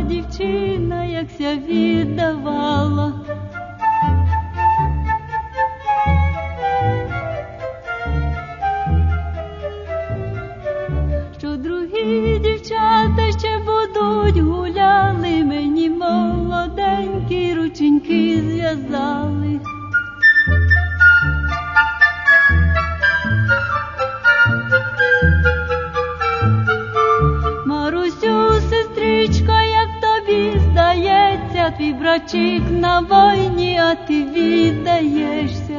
дівчина, якся віддавала. Що другі дівчата ще будуть гуляли, мені молоденькі рученьки зв'язали. Марусю, сестричко, як тобі здається, твій брачик на війні, а ти віддаєшся.